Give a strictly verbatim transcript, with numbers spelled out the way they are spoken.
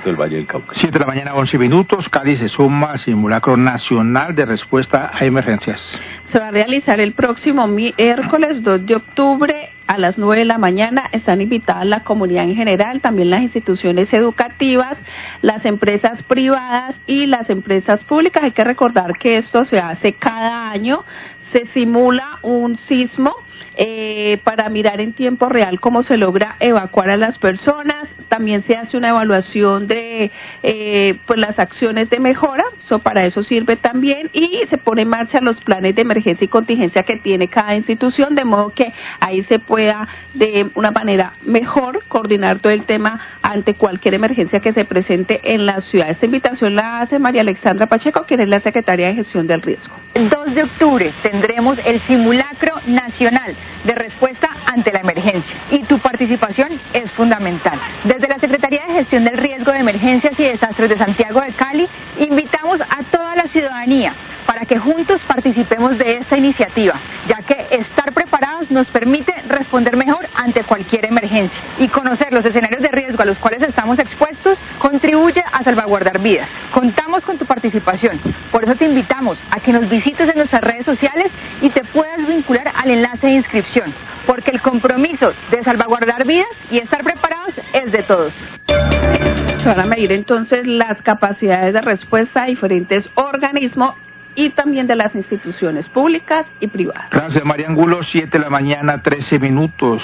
departamento del Valle del Cauca. Siete de la mañana, once minutos. Cali se suma al simulacro nacional de respuesta a emergencias. Se va a realizar el próximo miércoles dos de octubre a las nueve de la mañana. Están invitadas la comunidad en general, también las instituciones educativas, las empresas privadas y las empresas públicas. Hay que recordar que esto se hace cada año. Se simula un sismo eh, para mirar en tiempo real cómo se logra evacuar a las personas. También se hace una evaluación de eh, pues las acciones de mejora, eso para eso sirve también, y se pone en marcha los planes de emergencia y contingencia que tiene cada institución, de modo que ahí se pueda de una manera mejor coordinar todo el tema ante cualquier emergencia que se presente en la ciudad. Esta invitación la hace María Alexandra Pacheco, quien es la secretaria de Gestión del Riesgo. El dos de octubre tendremos el simulacro nacional de respuesta ante la emergencia y tu participación es fundamental. Desde la Secretaría de Gestión del Riesgo de Emergencias y Desastres de Santiago de Cali, invitamos a toda la ciudadanía para que juntos participemos de esta iniciativa, ya que estar preparados nos permite responder mejor ante cualquier emergencia y conocer los escenarios de riesgo a los cuales estamos expuestos contribuye a salvaguardar vidas. Contamos con tu participación, por eso te invitamos a que nos visites en nuestras redes sociales y te puedas vincular al enlace de inscripción, porque el compromiso de salvaguardar vidas y estar preparados es de todos. Se van a medir entonces las capacidades de respuesta a diferentes organismos y también de las instituciones públicas y privadas. Gracias, María Angulo. Siete de la mañana, trece minutos.